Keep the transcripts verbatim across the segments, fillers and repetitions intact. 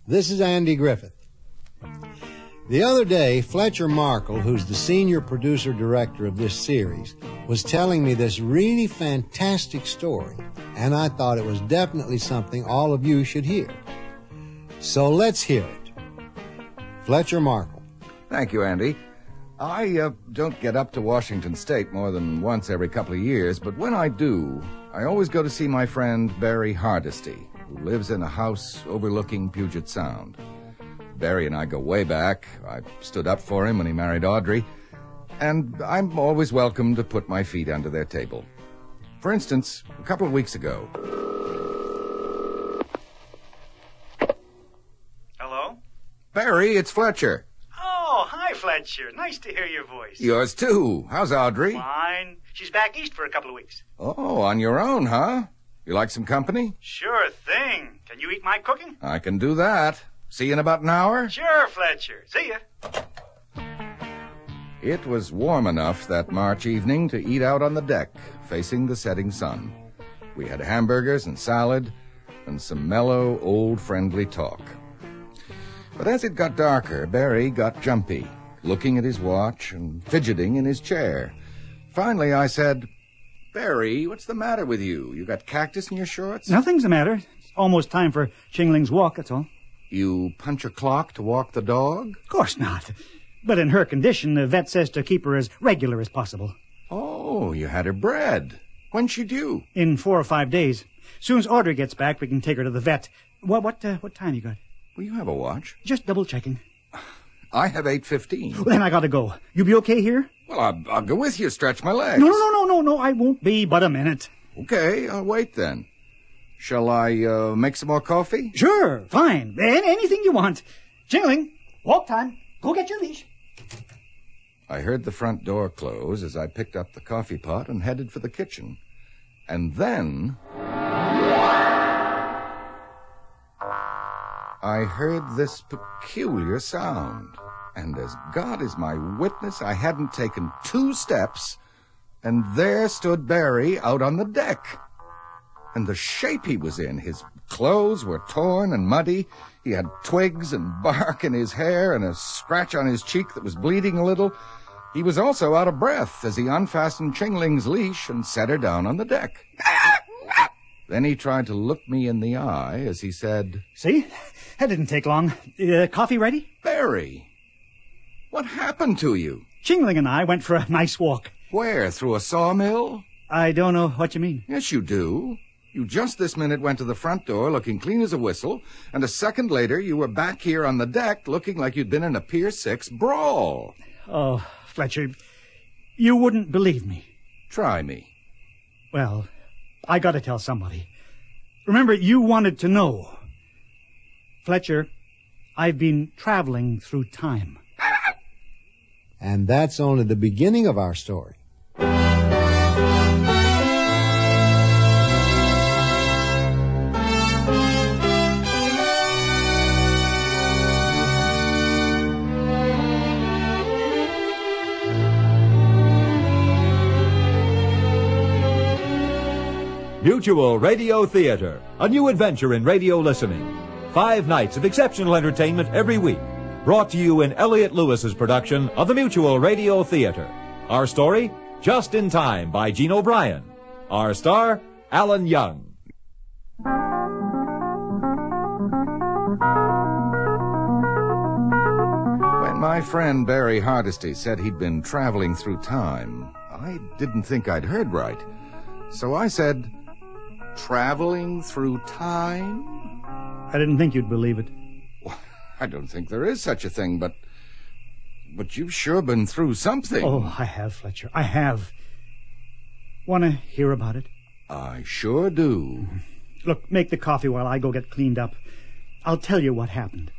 This is Andy Griffith. The other day, Fletcher Markle, who's the senior producer-director of this series, was telling me this really fantastic story, and I thought it was definitely something all of you should hear. So let's hear it. Fletcher Markle. Thank you, Andy. I uh, don't get up to Washington State more than once every couple of years, but when I do, I always go to see my friend Barry Hardesty, who lives in a house overlooking Puget Sound. Barry and I go way back. I stood up for him when he married Audrey, and I'm always welcome to put my feet under their table. For instance, a couple of weeks ago... Hello? Barry, it's Fletcher. Oh, hi, Fletcher. Nice to hear your voice. Yours, too. How's Audrey? Fine. She's back east for a couple of weeks. Oh, on your own, huh? You like some company? Sure thing. Can you eat my cooking? I can do that. See you in about an hour? Sure, Fletcher. See ya. It was warm enough that March evening to eat out on the deck, facing the setting sun. We had hamburgers and salad and some mellow, old, friendly talk. But as it got darker, Barry got jumpy, looking at his watch and fidgeting in his chair. Finally, I said, Barry, what's the matter with you? You got cactus in your shorts? Nothing's the matter. It's almost time for Chingling's walk, that's all. You punch a clock to walk the dog? Of course not. But in her condition, the vet says to keep her as regular as possible. Oh, you had her bred. When's she due? In four or five days. Soon as Audrey gets back, we can take her to the vet. What what uh, what time you got? Well, you have a watch. Just double-checking. I have eight fifteen. Well, then I gotta go. You be okay here? Well, I'll, I'll go with you, stretch my legs. No, no, no, no, no, no, I won't be but a minute. Okay, I'll wait then. Shall I uh, make some more coffee? Sure, fine. Any- anything you want. Chingling, walk time. Go get your leash. I heard the front door close as I picked up the coffee pot and headed for the kitchen. And then... I heard this peculiar sound. And as God is my witness, I hadn't taken two steps, and there stood Barry out on the deck. And the shape he was in, his clothes were torn and muddy. He had twigs and bark in his hair and a scratch on his cheek that was bleeding a little. He was also out of breath as he unfastened Chingling's leash and set her down on the deck. Then he tried to look me in the eye as he said, See? That didn't take long. Uh, coffee ready? Barry, what happened to you? Chingling and I went for a nice walk. Where, through a sawmill? I don't know what you mean. Yes, you do. You just this minute went to the front door looking clean as a whistle, and a second later you were back here on the deck looking like you'd been in a Pier six brawl. Oh, Fletcher, you wouldn't believe me. Try me. Well, I gotta tell somebody. Remember, you wanted to know. Fletcher, I've been traveling through time. And that's only the beginning of our story. Mutual Radio Theater, a new adventure in radio listening. Five nights of exceptional entertainment every week. Brought to you in Elliott Lewis's production of the Mutual Radio Theater. Our story, Just in Time by Gene O'Brien. Our star, Alan Young. When my friend Barry Hardesty said he'd been traveling through time, I didn't think I'd heard right. So I said, traveling through time? I didn't think you'd believe it. Well, I don't think there is such a thing, but... But you've sure been through something. Oh, I have, Fletcher. I have. Want to hear about it? I sure do. Look, make the coffee while I go get cleaned up. I'll tell you what happened.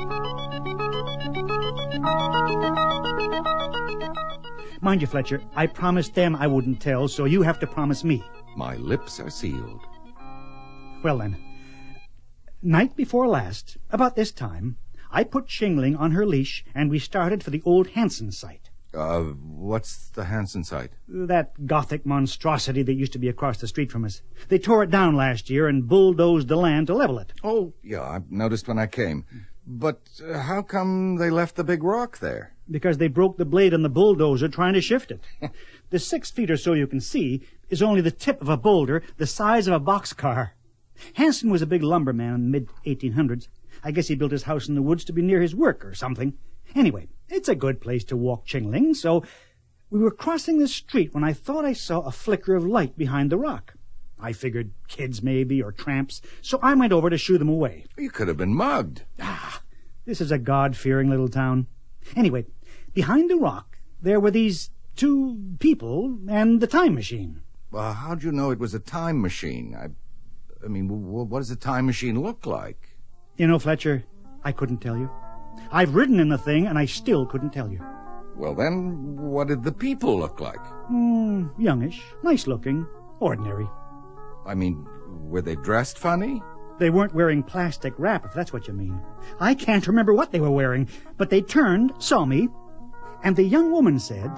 Mind you, Fletcher, I promised them I wouldn't tell, so you have to promise me. My lips are sealed. Well, then. Night before last, about this time, I put Chingling on her leash, and we started for the old Hanson site. Uh, what's the Hansen site? That Gothic monstrosity that used to be across the street from us. They tore it down last year and bulldozed the land to level it. Oh, yeah, I noticed when I came. But uh, how come they left the big rock there? Because they broke the blade on the bulldozer trying to shift it. The six feet or so you can see is only the tip of a boulder the size of a boxcar. Hansen was a big lumberman in the mid eighteen hundreds. I guess he built his house in the woods to be near his work or something. Anyway, it's a good place to walk Chingling, so we were crossing the street when I thought I saw a flicker of light behind the rock. I figured kids maybe, or tramps, so I went over to shoo them away. You could have been mugged. Ah, this is a God-fearing little town. Anyway, behind the rock, there were these two people and the time machine. Well, how'd you know it was a time machine? I, I mean, w- what does a time machine look like? You know, Fletcher, I couldn't tell you. I've ridden in the thing, and I still couldn't tell you. Well, then, what did the people look like? Hmm, youngish, nice-looking, ordinary. I mean, were they dressed funny? They weren't wearing plastic wrap, if that's what you mean. I can't remember what they were wearing, but they turned, saw me, and the young woman said,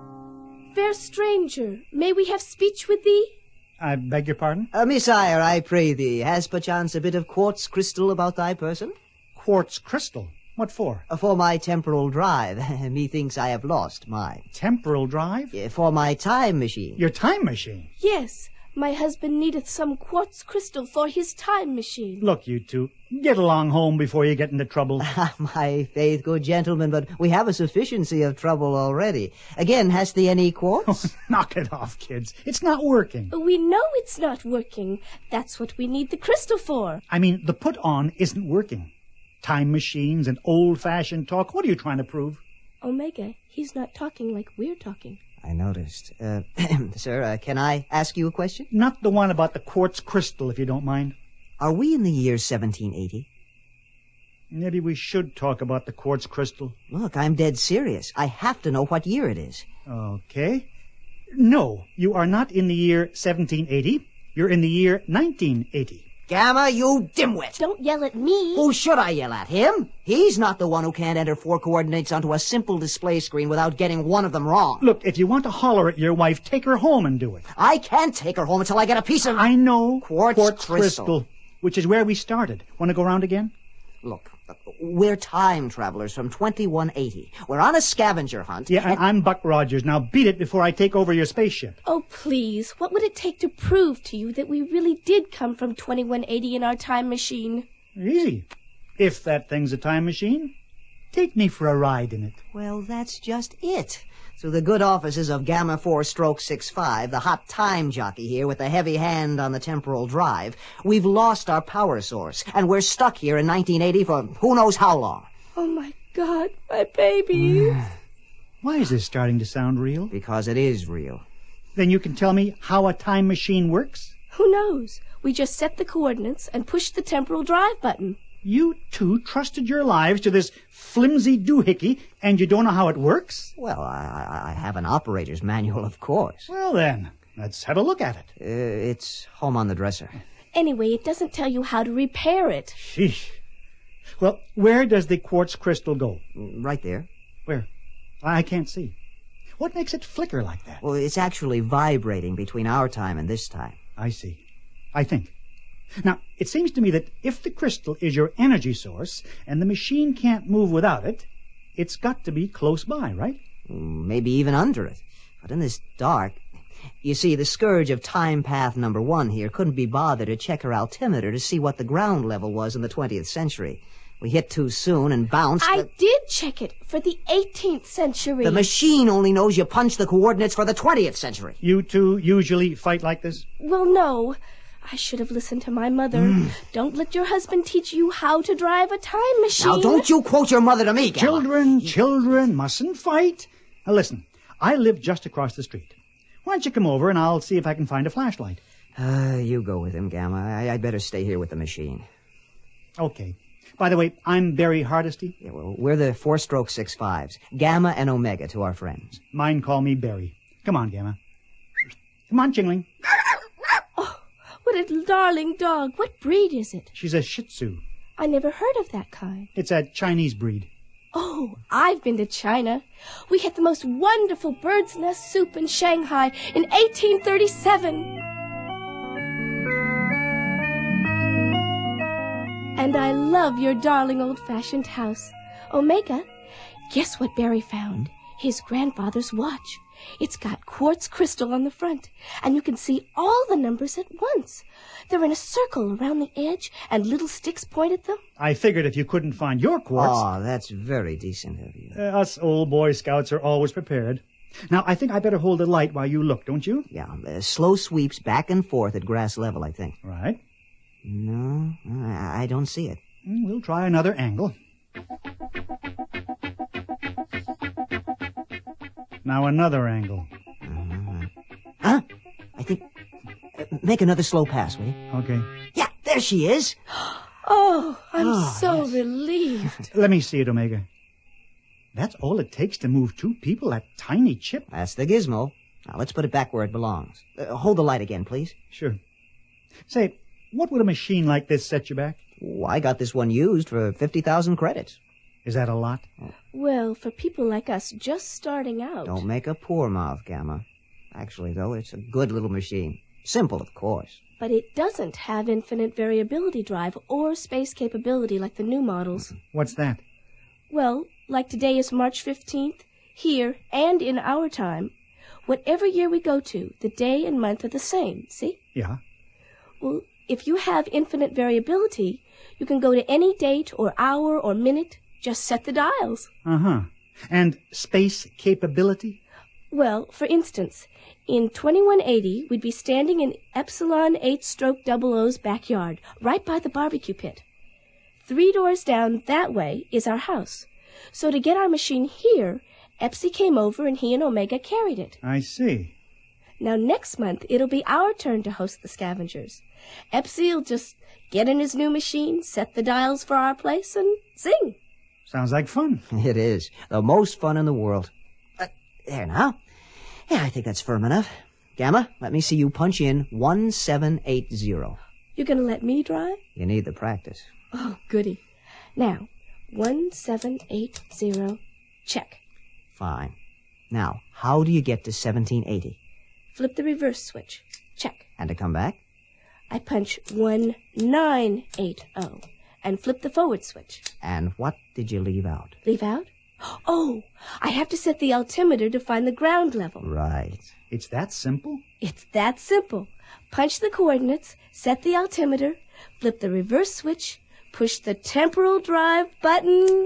"Fair stranger, may we have speech with thee?" I beg your pardon? Uh, Messire, I pray thee, has perchance a bit of quartz crystal about thy person? Quartz crystal? What for? Uh, for my temporal drive. Methinks I have lost mine. Temporal drive? Uh, for my time machine. Your time machine? Yes, my husband needeth some quartz crystal for his time machine. Look, you two, get along home before you get into trouble. My faith, good gentleman, but we have a sufficiency of trouble already. Again, hast thee any quartz? Oh, knock it off, kids. It's not working. We know it's not working. That's what we need the crystal for. I mean, the put-on isn't working. Time machines and old-fashioned talk. What are you trying to prove? Omega, he's not talking like we're talking. I noticed. Uh, sir, uh, can I ask you a question? Not the one about the quartz crystal, if you don't mind. Are we in the year seventeen eighty? Maybe we should talk about the quartz crystal. Look, I'm dead serious. I have to know what year it is. Okay. No, you are not in the year seventeen eighty. You're in the year nineteen eighty. Gamma, you dimwit! Don't yell at me. Who should I yell at? Him? He's not the one who can't enter four coordinates onto a simple display screen without getting one of them wrong. Look, if you want to holler at your wife, take her home and do it. I can't take her home until I get a piece of... I know. Quartz, quartz crystal. crystal. Which is where we started. Want to go round again? Look, we're time travelers from twenty-one eighty. We're on a scavenger hunt. Yeah, and I'm Buck Rogers. Now beat it before I take over your spaceship. Oh, please, what would it take to prove to you that we really did come from twenty-one eighty in our time machine? Easy. If that thing's a time machine, take me for a ride in it. Well, that's just it. Through the good offices of Gamma four stroke sixty-five, the hot time jockey here with the heavy hand on the temporal drive, we've lost our power source, and we're stuck here in nineteen eighty for who knows how long. Oh, my God, my baby. Why is this starting to sound real? Because it is real. Then you can tell me how a time machine works? Who knows? We just set the coordinates and push the temporal drive button. You two trusted your lives to this flimsy doohickey, and you don't know how it works? Well, I, I have an operator's manual, of course. Well, then, let's have a look at it. Uh, it's home on the dresser. Anyway, it doesn't tell you how to repair it. Sheesh. Well, where does the quartz crystal go? Right there. Where? I can't see. What makes it flicker like that? Well, it's actually vibrating between our time and this time. I see. I think. Now, it seems to me that if the crystal is your energy source and the machine can't move without it, it's got to be close by, right? Maybe even under it. But in this dark... You see, the scourge of time path number one here couldn't be bothered to check her altimeter to see what the ground level was in the twentieth century. We hit too soon and bounced... I the... did check it for the eighteenth century. The machine only knows you punch the coordinates for the twentieth century. You two usually fight like this? Well, no. I should have listened to my mother. Mm. Don't let your husband teach you how to drive a time machine. Now, don't you quote your mother to me, Gamma. Children, children, mustn't fight. Now, listen, I live just across the street. Why don't you come over and I'll see if I can find a flashlight? Uh, you go with him, Gamma. I, I'd better stay here with the machine. Okay. By the way, I'm Barry Hardesty. Yeah, well, we're the four-stroke six-fives. Gamma and Omega to our friends. Mine call me Barry. Come on, Gamma. Come on, Chingling. Oh, what a darling dog. What breed is it? She's a Shih Tzu. I never heard of that kind. It's a Chinese breed. Oh, I've been to China. We had the most wonderful bird's nest soup in Shanghai in eighteen thirty-seven. And I love your darling old-fashioned house. Omega, guess what Barry found? His grandfather's watch. It's got quartz crystal on the front, and you can see all the numbers at once. They're in a circle around the edge, and little sticks point at them. I figured if you couldn't find your quartz... Oh, that's very decent of you. Uh, us old Boy Scouts are always prepared. Now, I think I better hold the light while you look, don't you? Yeah, uh, slow sweeps back and forth at grass level, I think. Right. No, I, I don't see it. We'll try another angle. Now another angle. Uh, huh? I think... Uh, make another slow pass, will you? Okay. Yeah, there she is. Oh, I'm Oh, so yes. relieved. Let me see it, Omega. That's all it takes to move two people, that tiny chip. That's the gizmo. Now, let's put it back where it belongs. Uh, hold the light again, please. Sure. Say, what would a machine like this set you back? Oh, I got this one used for fifty thousand credits. Is that a lot? Well, for people like us just starting out. Don't make a poor mouth, Gamma. Actually, though, it's a good little machine. Simple, of course. But it doesn't have infinite variability drive or space capability like the new models. What's that? Well, like today is March fifteenth, here and in our time. Whatever year we go to, the day and month are the same, see? Yeah. Well, if you have infinite variability, you can go to any date or hour or minute. Just set the dials. Uh-huh. And space capability? Well, for instance, in twenty-one eighty, we'd be standing in Epsilon eight stroke double O's backyard, right by the barbecue pit. Three doors down that way is our house. So to get our machine here, Epsi came over and he and Omega carried it. I see. Now next month, it'll be our turn to host the scavengers. Epsi'll just get in his new machine, set the dials for our place, and sing. Sounds like fun. It is. The most fun in the world. Uh, there now. Yeah, I think that's firm enough. Gamma, let me see you punch in one seven eight zero. You gonna let me drive? You need the practice. Oh, goody. Now, one seven eight zero, check. Fine. Now, how do you get to seventeen eighty? Flip the reverse switch. Check. And to come back? I punch one nine eight zero and flip the forward switch. And what did you leave out? Leave out? Oh, I have to set the altimeter to find the ground level. Right. It's that simple? It's that simple. Punch the coordinates, set the altimeter, flip the reverse switch, push the temporal drive button.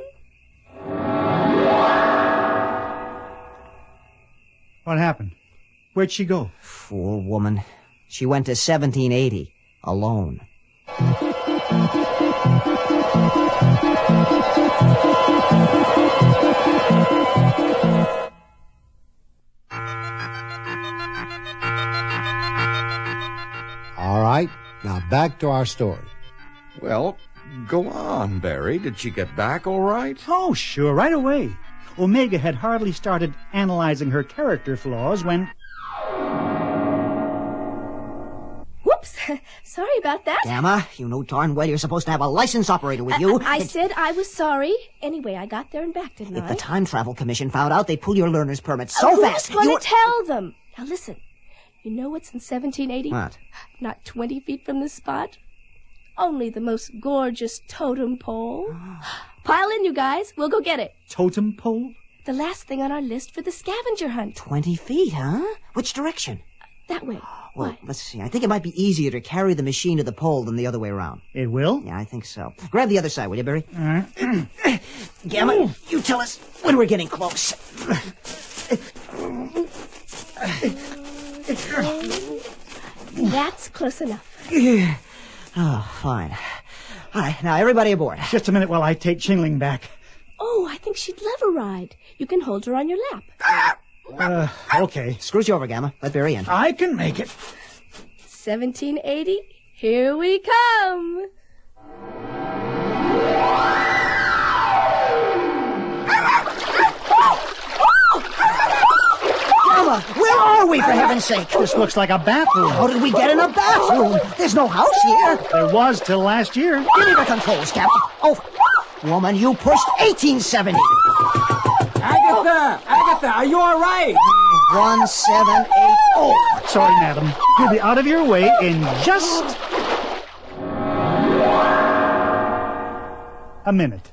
What happened? Where'd she go? Fool woman. She went to seventeen eighty, alone. All right, now back to our story. Well, go on, Barry. Did she get back all right? Oh, sure, right away. Omega had hardly started analyzing her character flaws when... Whoops. Sorry about that. Gamma, you know darn well you're supposed to have a licensed operator with you. I, I It- said I was sorry. Anyway, I got there and back, didn't If I? the Time Travel Commission found out, they'd pull your learner's permit so oh, fast. Who's going you- to tell them? Now listen. You know what's in seventeen eighty? What? Not twenty feet from this spot. Only the most gorgeous totem pole. Pile in, you guys. We'll go get it. Totem pole? The last thing on our list for the scavenger hunt. Twenty feet, huh? Which direction? That way. Well, Why? let's see. I think it might be easier to carry the machine to the pole than the other way around. It will? Yeah, I think so. Grab the other side, will you, Barry? All right. Gamma, you tell us when we're getting close. That's close enough. Oh, fine. All right, now everybody aboard. Just a minute while I take Chingling back. Oh, I think she'd love a ride. You can hold her on your lap. Uh, okay. Screws you over, Gamma. Let Barry in. I can make it. seventeen eighty, here we come. Gamma, where are we, for heaven's sake? This looks like a bathroom. How did we get in a bathroom? There's no house here. There was till last year. Give me the controls, Captain. Over. woman. You pushed eighteen seventy. Agatha! Agatha, are you all right? One, seven, eight, oh. Sorry, madam. You'll be out of your way in just a minute.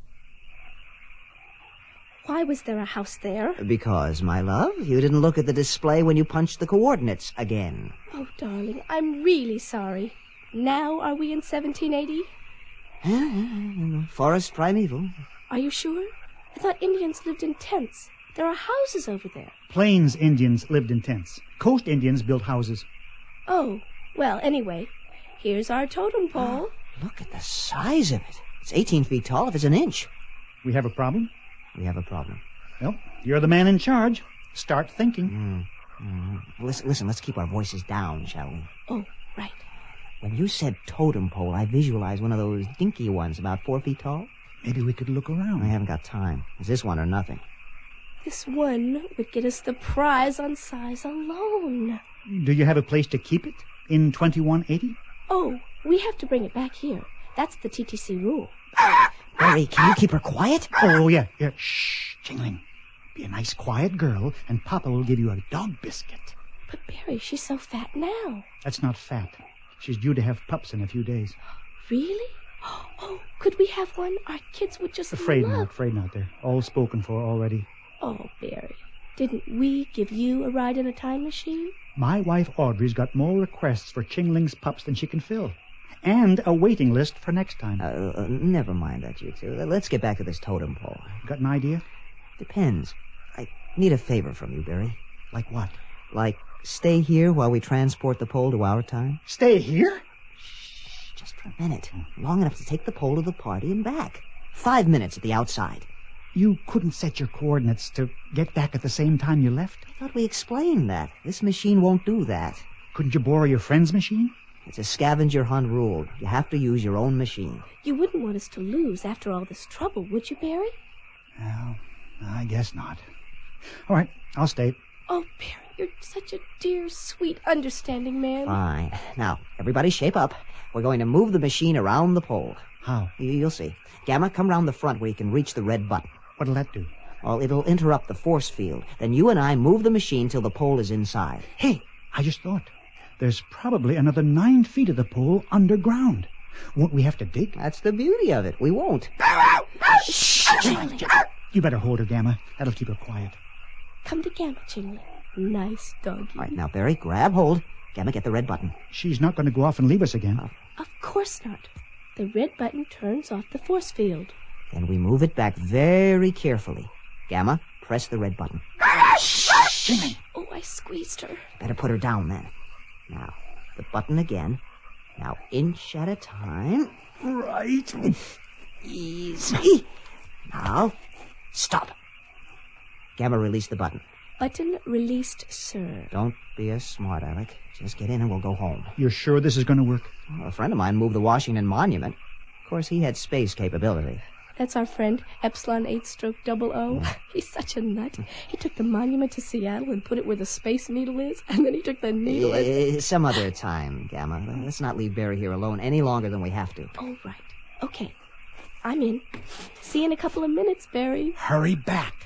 Why was there a house there? Because, my love, you didn't look at the display when you punched the coordinates again. Oh, darling, I'm really sorry. Now are we in seventeen eighty? Forest primeval. Are you sure? I thought Indians lived in tents. There are houses over there. Plains Indians lived in tents. Coast Indians built houses. Oh, well, anyway, here's our totem pole. Look at the size of it. It's eighteen feet tall if it's an inch. We have a problem? We have a problem. Well, you're the man in charge. Start thinking. Mm. Mm. Listen, listen, let's keep our voices down, shall we? Oh, right. When you said totem pole, I visualized one of those dinky ones about four feet tall. Maybe we could look around. I haven't got time. It's this one or nothing. This one would get us the prize on size alone. Do you have a place to keep it in twenty-one eighty? Oh, we have to bring it back here. That's the T T C rule. Barry, can you keep her quiet? Oh, yeah, yeah. Shh, Jingling. Be a nice, quiet girl, and Papa will give you a dog biscuit. But, Barry, she's so fat now. That's not fat. She's due to have pups in a few days. Really? Oh, could we have one? Our kids would just Afraid love... not, afraid not. They're all spoken for already. Oh, Barry, didn't we give you a ride in a time machine? My wife Audrey's got more requests for Chingling's pups than she can fill. And a waiting list for next time. Uh, uh, never mind that, you two. Let's get back to this totem pole. Got an idea? Depends. I need a favor from you, Barry. Like what? Like, stay here while we transport the pole to our time? Stay here? Shh, just for a minute. Long enough to take the pole to the party and back. Five minutes at the outside. You couldn't set your coordinates to get back at the same time you left? I thought we explained that. This machine won't do that. Couldn't you borrow your friend's machine? It's a scavenger hunt rule. You have to use your own machine. You wouldn't want us to lose after all this trouble, would you, Barry? Well, I guess not. All right, I'll stay. Oh, Barry, you're such a dear, sweet, understanding man. Fine. Now, everybody shape up. We're going to move the machine around the pole. How? You'll see. Gamma, come round the front where you can reach the red button. What'll that do? Well, it'll interrupt the force field. Then you and I move the machine till the pole is inside. Hey, I just thought. There's probably another nine feet of the pole underground. Won't we have to dig? That's the beauty of it. We won't. Shh, Jingling. You better hold her, Gamma. That'll keep her quiet. Come to Gamma, Jingling. Nice doggy. All right, now, Barry, grab hold. Gamma, get the red button. She's not going to go off and leave us again. Oh. Of course not. The red button turns off the force field. Then we move it back very carefully. Gamma, press the red button. Shh! Jingling. Oh, I squeezed her. Better put her down then. Now, the button again. Now, inch at a time. Right. Easy. Now, stop. Gamma, release the button. Button released, sir. Don't be a smart aleck. Just get in and we'll go home. You're sure this is going to work? Well, a friend of mine moved the Washington Monument. Of course, he had space capability. That's our friend, Epsilon eight stroke double O. He's such a nut. He took the monument to Seattle and put it where the Space Needle is, and then he took the needle and... Uh, some other time, Gamma. Let's not leave Barry here alone any longer than we have to. Oh, right. Okay. I'm in. See you in a couple of minutes, Barry. Hurry back.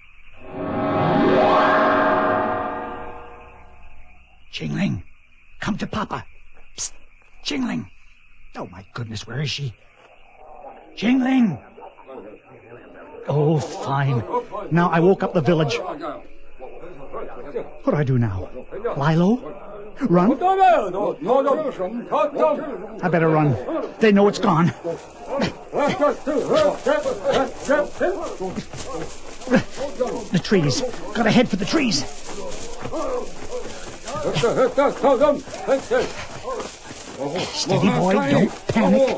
Jingling, come to Papa. Psst, Jingling. Oh, my goodness, where is she? Jingling! Oh, fine. Now I woke up the village. What do I do now? Lie low? Run? I better run. They know it's gone. The trees. Gotta head for the trees. Steady, boy. Don't panic.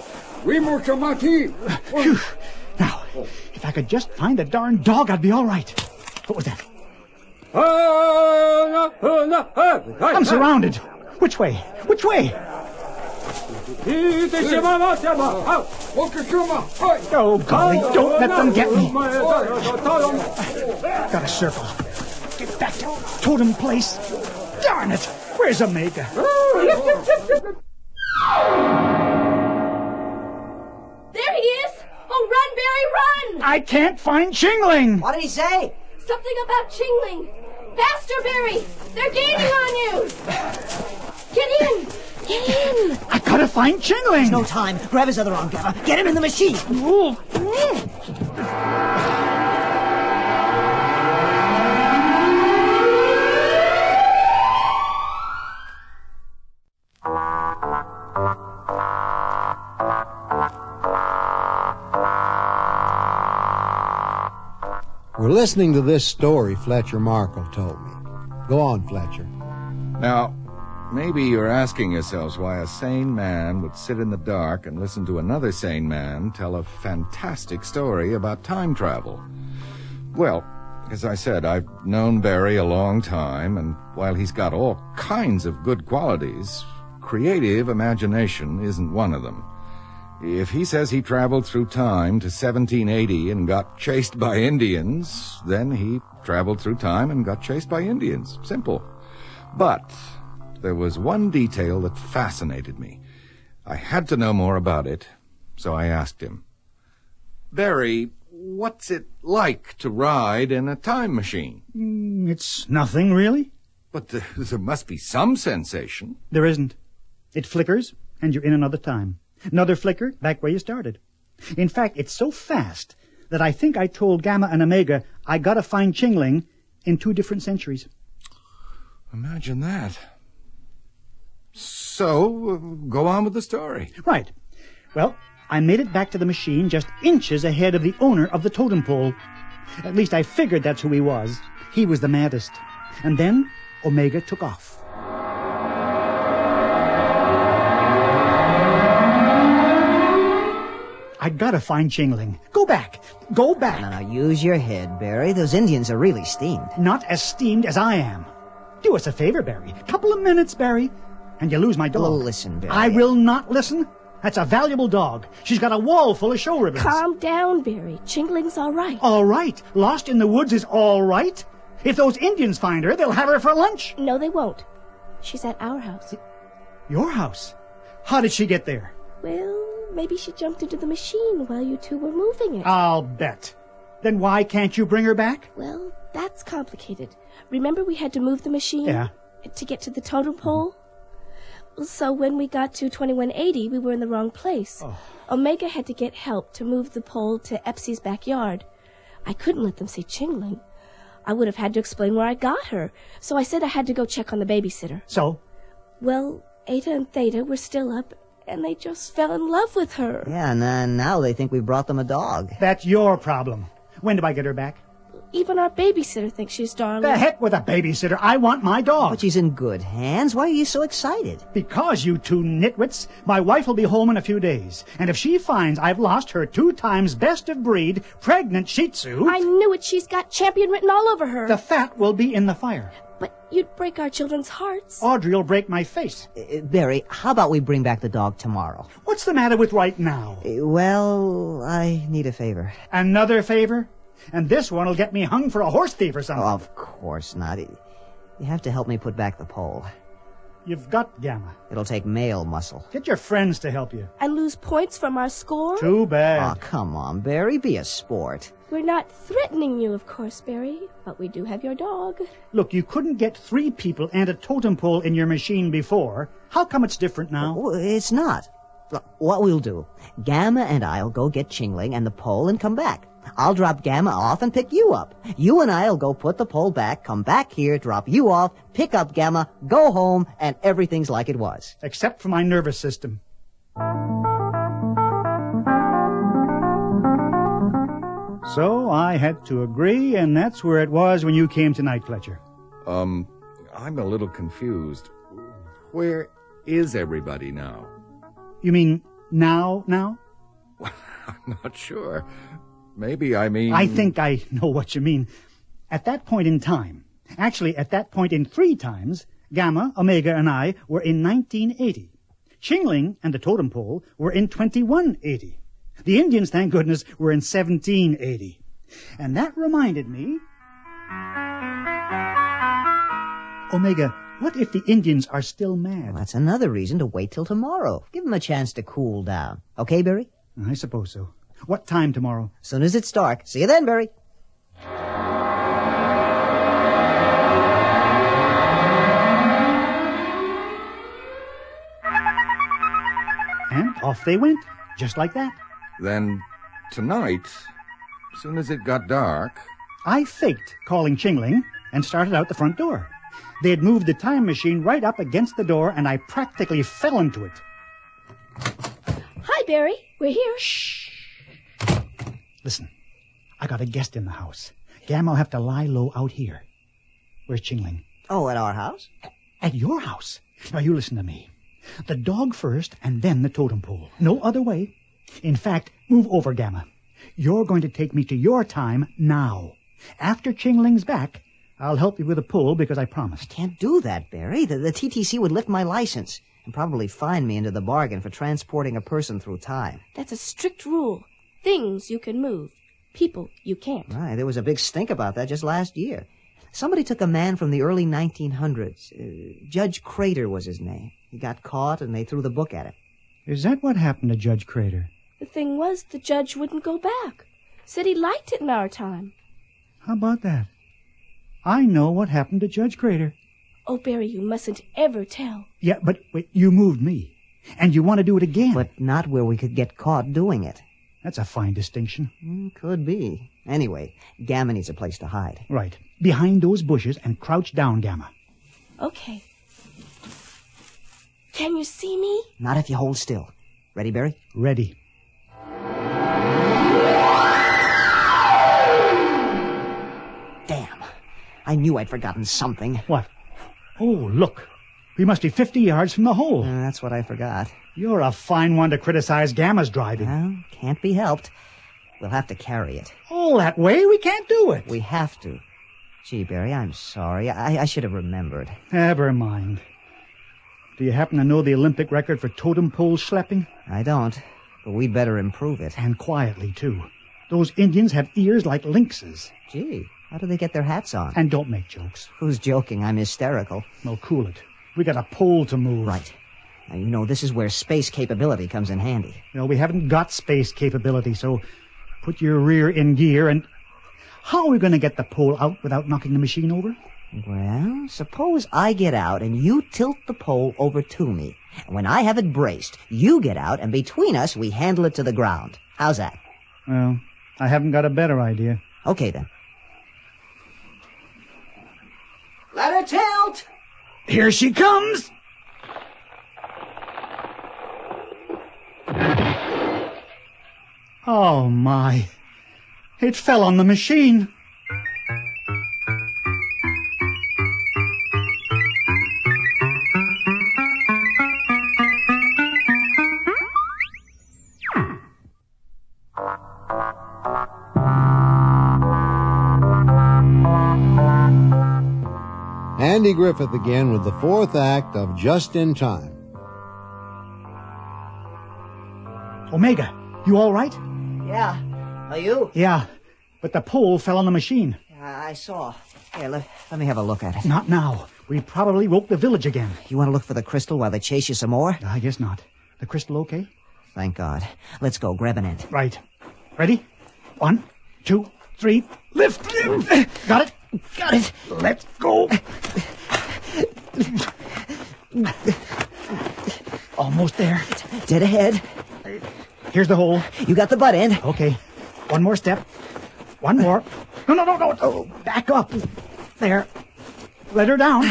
Phew. Now, if I could just find the darn dog, I'd be all right. What was that? I'm surrounded. Which way? Which way? Oh, golly, don't let them get me. Got a circle. Get back to Totem Place. Darn it. Where's Omega? There he is! Oh, run, on! I can't find Chingling! What did he say? Something about Chingling. Faster, Barry! They're gaining on you! Get in! Get in! I gotta find Chingling! No time. Grab his other arm, Gamma. Get him in the machine. Ooh. We're listening to this story Fletcher Markle told me. Go on, Fletcher. Now, maybe you're asking yourselves why a sane man would sit in the dark and listen to another sane man tell a fantastic story about time travel. Well, as I said, I've known Barry a long time, and while he's got all kinds of good qualities, creative imagination isn't one of them. If he says he traveled through time to seventeen eighty and got chased by Indians, then he traveled through time and got chased by Indians. Simple. But there was one detail that fascinated me. I had to know more about it, so I asked him, Barry, what's it like to ride in a time machine? Mm, it's nothing, really. But there, there must be some sensation. There isn't. It flickers, and you're in another time. Another flicker, back where you started. In fact, it's so fast that I think I told Gamma and Omega I gotta find Chingling in two different centuries. Imagine that. So, uh, go on with the story. Right. Well, I made it back to the machine just inches ahead of the owner of the totem pole. At least I figured that's who he was. He was the maddest. And then Omega took off. I gotta find Chingling. Go back. Go back. Now, now, use your head, Barry. Those Indians are really steamed. Not as steamed as I am. Do us a favor, Barry. Couple of minutes, Barry, and you lose my dog. Oh, listen, Barry. I will not listen. That's a valuable dog. She's got a wall full of show ribbons. Calm down, Barry. Chingling's all right. All right. Lost in the woods is all right. If those Indians find her, they'll have her for lunch. No, they won't. She's at our house. Your house? How did she get there? Well, maybe she jumped into the machine while you two were moving it. I'll bet. Then why can't you bring her back? Well, that's complicated. Remember we had to move the machine? Yeah. To get to the totem pole? Mm-hmm. So when we got to twenty-one eighty, we were in the wrong place. Oh. Omega had to get help to move the pole to Epsie's backyard. I couldn't let them see Chingling. I would have had to explain where I got her. So I said I had to go check on the babysitter. So? Well, Eta and Theta were still up, and they just fell in love with her. Yeah, and uh, now they think we brought them a dog. That's your problem. When do I get her back? Even our babysitter thinks she's darling. The heck with a babysitter. I want my dog. But she's in good hands. Why are you so excited? Because, you two nitwits, my wife will be home in a few days. And if she finds I've lost her two times best of breed, pregnant Shih Tzu... I knew it. She's got champion written all over her. The fat will be in the fire. But you'd break our children's hearts. Audrey'll break my face. Uh, Barry, how about we bring back the dog tomorrow? What's the matter with right now? Uh, well, I need a favor. Another favor? And this one will get me hung for a horse thief or something. Oh, of course not. You have to help me put back the pole. You've got Gamma. It'll take male muscle. Get your friends to help you. And lose points from our score? Too bad. Oh, come on, Barry. Be a sport. We're not threatening you, of course, Barry, but we do have your dog. Look, you couldn't get three people and a totem pole in your machine before. How come it's different now? Oh, it's not. Look, what we'll do, Gamma and I'll go get Chingling and the pole and come back. I'll drop Gamma off and pick you up. You and I'll go put the pole back, come back here, drop you off, pick up Gamma, go home, and everything's like it was. Except for my nervous system. So I had to agree, and that's where it was when you came tonight, Fletcher. Um, I'm a little confused. Where is everybody now? You mean now, now? I'm not sure. Maybe I mean... I think I know what you mean. At that point in time, actually at that point in three times, Gamma, Omega, and I were in nineteen eighty. Chingling and the totem pole were in twenty-one eighty. The Indians, thank goodness, were in seventeen eighty. And that reminded me... Omega, what if the Indians are still mad? Well, that's another reason to wait till tomorrow. Give them a chance to cool down. Okay, Barry? I suppose so. What time tomorrow? Soon as it's dark. See you then, Barry. And off they went, just like that. Then tonight, soon as it got dark... I faked calling Chingling and started out the front door. They had moved the time machine right up against the door, and I practically fell into it. Hi, Barry. We're here. Shh. Listen, I got a guest in the house. Gamma will have to lie low out here. Where's Chingling? Oh, at our house? At your house. Now, you listen to me. The dog first, and then the totem pole. No other way. In fact, move over, Gamma. You're going to take me to your time now. After Chingling's back, I'll help you with a pull because I promised. Can't do that, Barry. The, the T T C would lift my license and probably fine me into the bargain for transporting a person through time. That's a strict rule. Things you can move. People you can't. Right, there was a big stink about that just last year. Somebody took a man from the early nineteen hundreds. Uh, Judge Crater was his name. He got caught and they threw the book at him. Is that what happened to Judge Crater? The thing was, the judge wouldn't go back. Said he liked it in our time. How about that? I know what happened to Judge Crater. Oh, Barry, you mustn't ever tell. Yeah, but wait, you moved me. And you want to do it again. But not where we could get caught doing it. That's a fine distinction. Mm, could be. Anyway, Gamma needs a place to hide. Right. Behind those bushes and crouch down, Gamma. Okay. Can you see me? Not if you hold still. Ready, Barry? Ready. Damn. I knew I'd forgotten something. What? Oh, look. We must be fifty yards from the hole. Uh, that's what I forgot. You're a fine one to criticize Gamma's driving. Well, can't be helped. We'll have to carry it. All that way? We can't do it. We have to. Gee, Barry, I'm sorry. I, I should have remembered. Never mind. Do you happen to know the Olympic record for totem pole schlepping? I don't, but we'd better improve it. And quietly, too. Those Indians have ears like lynxes. Gee, how do they get their hats on? And don't make jokes. Who's joking? I'm hysterical. No, cool it. We got a pole to move. Right. Now, you know, this is where space capability comes in handy. You know, we haven't got space capability, so put your rear in gear and... How are we going to get the pole out without knocking the machine over? Well, suppose I get out and you tilt the pole over to me. And when I have it braced, you get out and between us we handle it to the ground. How's that? Well, I haven't got a better idea. Okay, then. Let her tilt! Here she comes! Oh, my. It fell on the machine. Andy Griffith again with the fourth act of Just in Time. Omega, you all right? Yeah. Are you? Yeah, but the pole fell on the machine. I saw. Here, let, let me have a look at it. Not now. We probably woke the village again. You want to look for the crystal while they chase you some more? I guess not. The crystal okay? Thank God. Let's go. Grab an end. Right. Ready? One, two, three. Lift! Got it? Got it. Let's go. Almost there. Dead ahead. Here's the hole. You got the butt end. Okay. One more step. One more. No, no, no, no. Oh, back up. There. Let her down.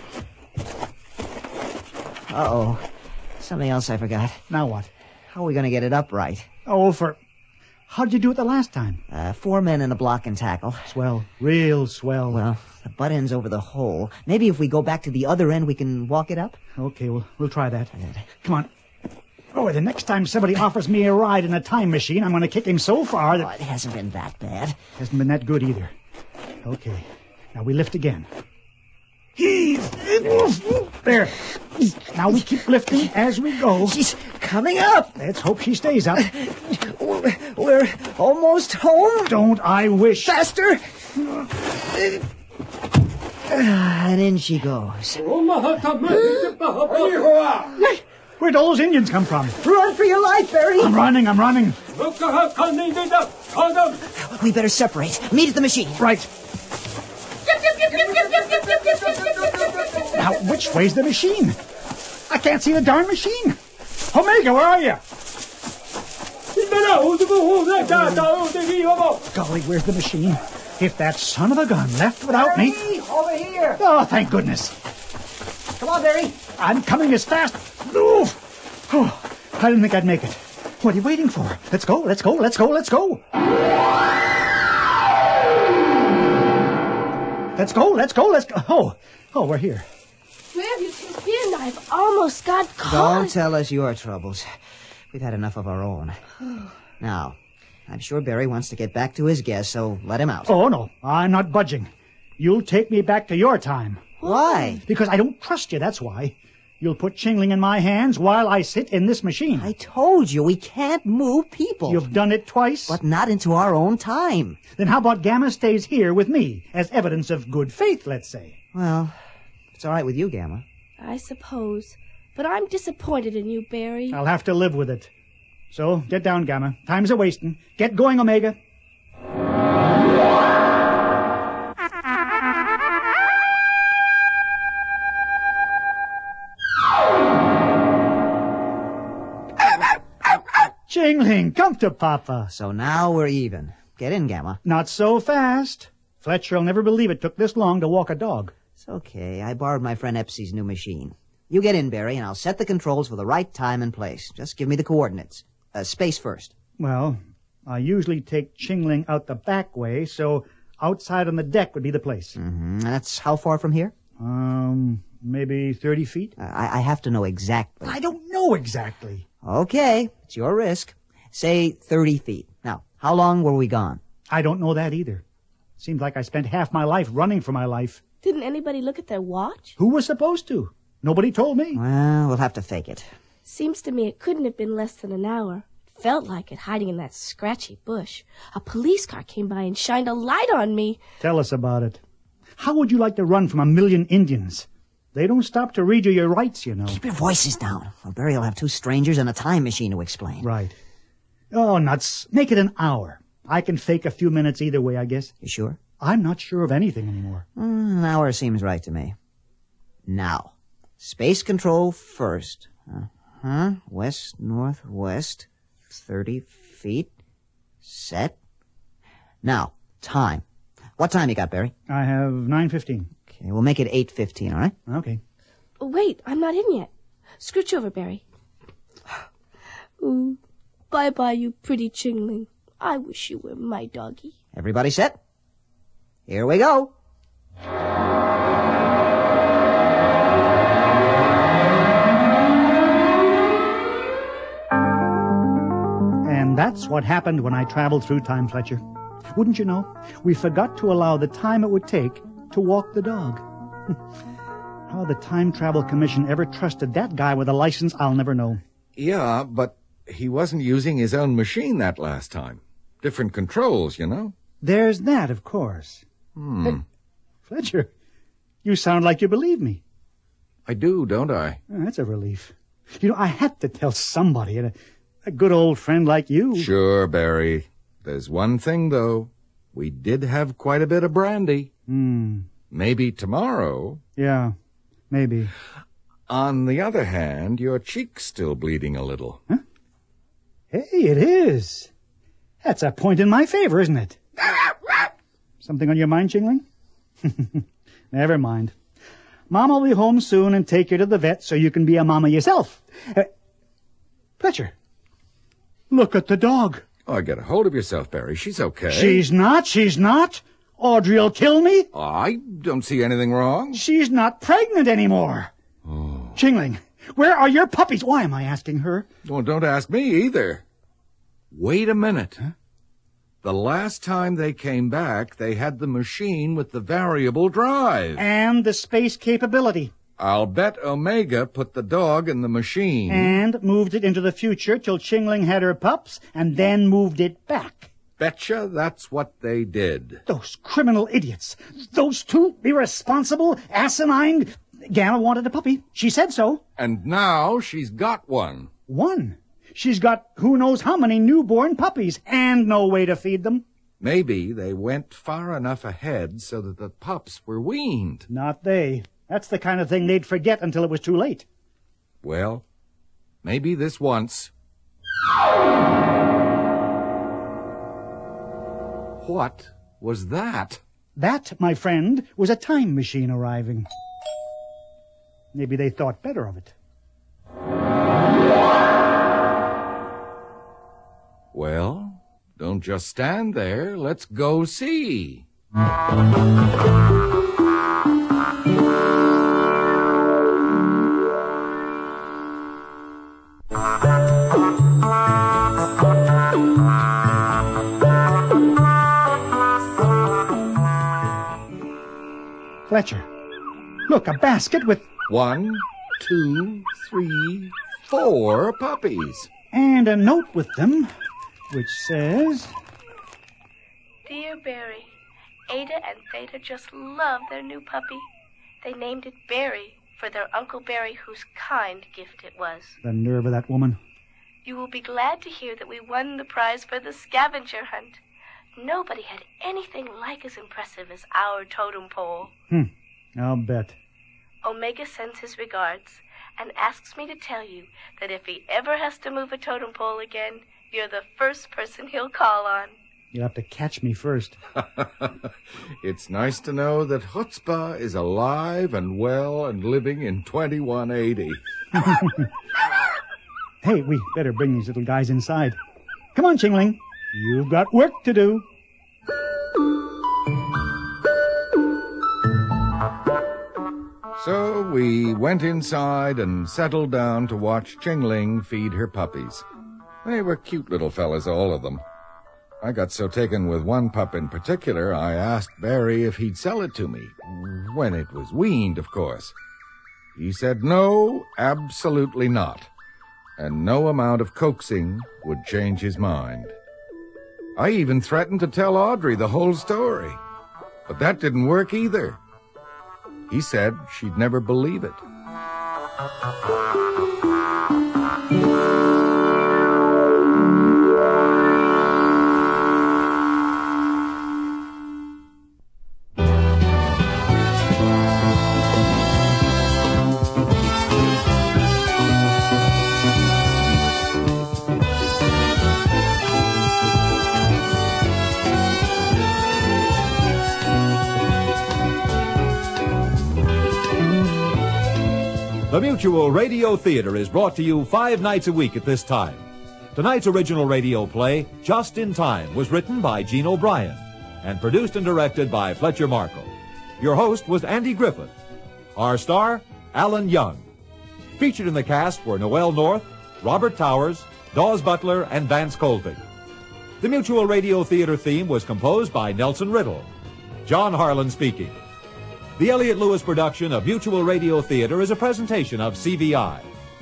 Uh-oh. Something else I forgot. Now what? How are we going to get it upright? Oh, for... How'd you do it the last time? Uh, four men in a block and tackle. Swell. Real swell. Well, the butt end's over the hole. Maybe if we go back to the other end, we can walk it up? Okay, we'll, we'll try that. Come on. Oh, the next time somebody offers me a ride in a time machine, I'm going to kick him so far that... Oh, it hasn't been that bad. Hasn't been that good either. Okay. Now we lift again. There. Now we keep lifting as we go. She's coming up. Let's hope she stays up. We're almost home. Don't I wish. Faster. And in she goes. Where'd all those Indians come from? Run for your life, Barry! I'm running, I'm running. We better separate. Meet at the machine. Right. Now, which way's the machine? I can't see the darn machine. Omega, where are you? Golly, where's the machine? If that son of a gun left without Barry, me... over here! Oh, thank goodness. Come on, Barry. I'm coming as fast... Move! Oh, I didn't think I'd make it. What are you waiting for? Let's go, let's go, let's go, let's go. Let's go, let's go, let's go. Oh, oh, we're here. Where have you two been? I've almost got caught. Don't tell us your troubles. We've had enough of our own. Now, I'm sure Barry wants to get back to his guest, so let him out. Oh, no, I'm not budging. You'll take me back to your time. Why? Because I don't trust you, that's why. You'll put Chingling in my hands while I sit in this machine. I told you we can't move people. You've done it twice. But not into our own time. Then how about Gamma stays here with me as evidence of good faith, let's say? Well, it's all right with you, Gamma. I suppose. But I'm disappointed in you, Barry. I'll have to live with it. So, get down, Gamma. Time's a-wasting. Get going, Omega. Chingling, come to Papa. So now we're even. Get in, Gamma. Not so fast. Fletcher'll never believe it took this long to walk a dog. It's okay. I borrowed my friend Epsie's new machine. You get in, Barry, and I'll set the controls for the right time and place. Just give me the coordinates. Uh, space first. Well, I usually take Chingling out the back way, so outside on the deck would be the place. Mm-hmm. That's how far from here? Um, maybe thirty feet? Uh, I, I have to know exactly. I don't know exactly. Okay, it's your risk. Say thirty feet. Now, how long were we gone? I don't know that either. Seems like I spent half my life running for my life. Didn't anybody look at their watch? Who was supposed to? Nobody told me. Well, we'll have to fake it. Seems to me it couldn't have been less than an hour. Felt like it hiding in that scratchy bush. A police car came by and shined a light on me. Tell us about it. How would you like to run from a million Indians? They don't stop to read you your rights, you know. Keep your voices down. Well, Barry will have two strangers and a time machine to explain. Right. Oh, nuts. Make it an hour. I can fake a few minutes either way, I guess. You sure? I'm not sure of anything anymore. Mm, an hour seems right to me. Now, space control first. Uh-huh. West, northwest. Thirty feet. Set. Now, time. What time you got, Barry? I have nine fifteen. Okay, we'll make it eight fifteen, all right? Okay. Wait, I'm not in yet. Scooch over, Barry. Ooh, bye-bye, you pretty Chingling. I wish you were my doggy. Everybody set? Here we go. And that's what happened when I traveled through time, Fletcher. Wouldn't you know? We forgot to allow the time it would take to walk the dog. How the Time Travel Commission ever trusted that guy with a license, I'll never know. Yeah, but he wasn't using his own machine that last time. Different controls, you know. There's that, of course. Hmm. Hey, Fletcher, you sound like you believe me. I do, don't I? Oh, that's a relief. You know, I had to tell somebody, and a, a good old friend like you. Sure, Barry. There's one thing, though. We did have quite a bit of brandy. Hmm. Maybe tomorrow. Yeah, maybe. On the other hand, your cheek's still bleeding a little. Huh? Hey, it is. That's a point in my favor, isn't it? Something on your mind, Chingling? Never mind. Mama will be home soon and take you to the vet so you can be a mama yourself. Uh, Fletcher, look at the dog. Oh, get a hold of yourself, Barry. She's okay. She's not, she's not. Audrey'll kill me. Oh, I don't see anything wrong. She's not pregnant anymore. Oh. Chingling, where are your puppies? Why am I asking her? Well, don't ask me either. Wait a minute. Huh? The last time they came back, they had the machine with the variable drive. And the space capability. I'll bet Omega put the dog in the machine. And moved it into the future till Chingling had her pups, and then moved it back. Betcha that's what they did. Those criminal idiots. Those two irresponsible, asinine, Gamma wanted a puppy. She said so. And now she's got one. One? She's got who knows how many newborn puppies and no way to feed them. Maybe they went far enough ahead so that the pups were weaned. Not they. That's the kind of thing they'd forget until it was too late. Well, maybe this once. What was that? That, my friend, was a time machine arriving. Maybe they thought better of it. Well, don't just stand there. Let's go see. Fletcher, look, a basket with... One, two, three, four puppies. And a note with them, which says... Dear Barry, Ada and Theta just love their new puppy. They named it Barry for their Uncle Barry, whose kind gift it was. The nerve of that woman. You will be glad to hear that we won the prize for the scavenger hunt. Nobody had anything like as impressive as our totem pole. Hmm, I'll bet. Omega sends his regards and asks me to tell you that if he ever has to move a totem pole again, you're the first person he'll call on. You'll have to catch me first. It's nice to know that Chutzpah is alive and well and living in twenty-one eighty. Hey, we better bring these little guys inside. Come on, Chingling. You've got work to do. So we went inside and settled down to watch Chingling feed her puppies. They were cute little fellas, all of them. I got so taken with one pup in particular, I asked Barry if he'd sell it to me. When it was weaned, of course. He said no, absolutely not. And no amount of coaxing would change his mind. I even threatened to tell Audrey the whole story. But that didn't work either. He said she'd never believe it. The Mutual Radio Theater is brought to you five nights a week at this time. Tonight's original radio play, Just in Time, was written by Gene O'Brien and produced and directed by Fletcher Markle. Your host was Andy Griffith. Our star, Alan Young. Featured in the cast were Noel North, Robert Towers, Dawes Butler, and Vance Colvig. The Mutual Radio Theater theme was composed by Nelson Riddle. John Harlan speaking. The Elliott Lewis production of Mutual Radio Theater is a presentation of C V I.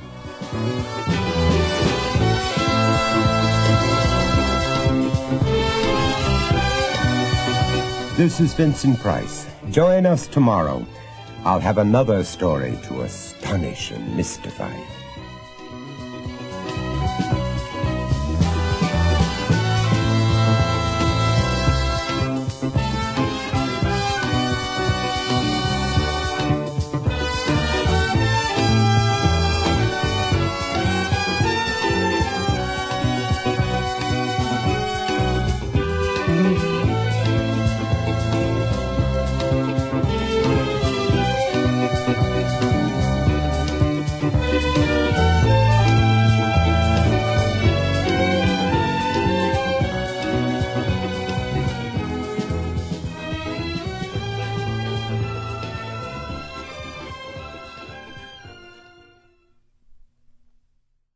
This is Vincent Price. Join us tomorrow. I'll have another story to astonish and mystify you.